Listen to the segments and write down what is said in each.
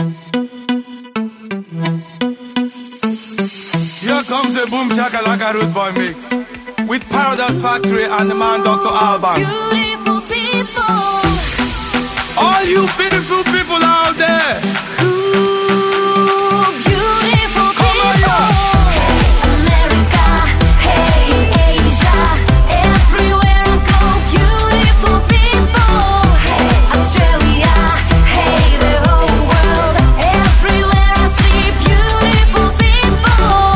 Here comes a boom shakalaka Rude Boy mix with Paradise Factory and the man Dr. Alban. Beautiful people, all you beautiful people out there. ooh, beautiful people. America, hey, Asia, everywhere I go, beautiful people. Australia, hey, the whole world, everywhere I see beautiful people.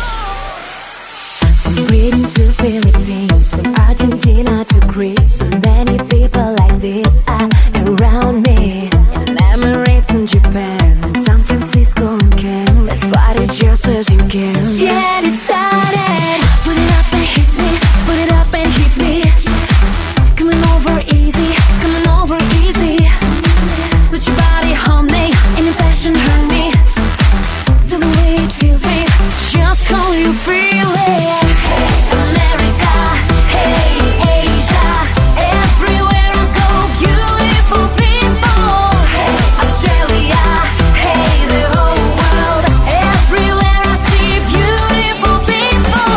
From Britain to Philippines, from Argentina to Greece, so many people like this are around me. In Emirates and Japan, and San Francisco and Cannes, let's party just as you can. Get excited, put it up and hit me, put it up and hit me. Coming over easy, coming over easy. Put your body on me, any passion hurt me. Do the way it feels me, just how you feel it. America, hey, Asia, everywhere I go, beautiful people. Australia, hey, the whole world, everywhere I see beautiful people.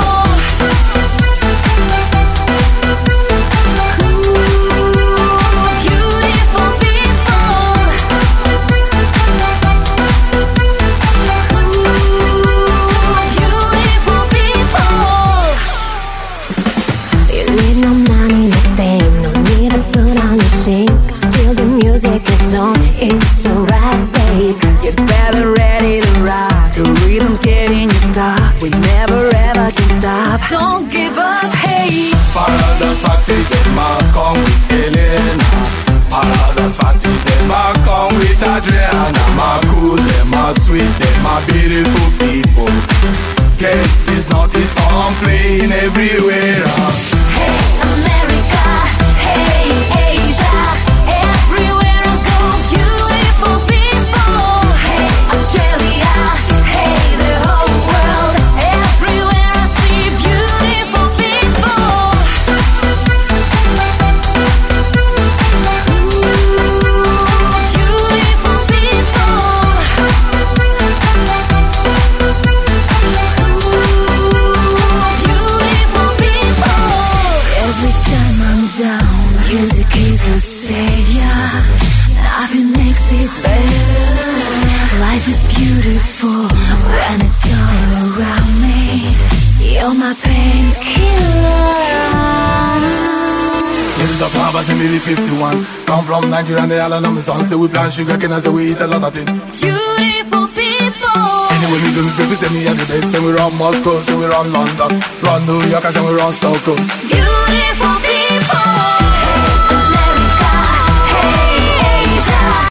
Ooh, beautiful people. Beautiful people. You need no money, no fame, no need to put on a shame. Still the music is on, it's alright, babe. You're better ready to rock. The rhythm's getting you stuck. We never ever can stop. Don't give up, hey. Paradise Factory, them a come with Elena. Paradise Factory, them a come with Adriana. Ma cool, them a sweet, them a beautiful people. Get this naughty song playing everywhere. America, hey, Asia, everywhere I go, beautiful people. Australia, hey, the whole world, everywhere I see beautiful people. Ooh, beautiful people. Ooh, beautiful people. Every time I'm down, music is a savior. Nothing makes it better. Life is beautiful when it's all around me. You're my painkiller. This is a Tabas and maybe 51. Come from Nigeria and they all love me son. Say we plant sugar cane and say we eat a lot of it. Beautiful people. Anyway, we do people say me every day. Say we run Moscow, say we run London, run New York, and say we run Stockholm. Beautiful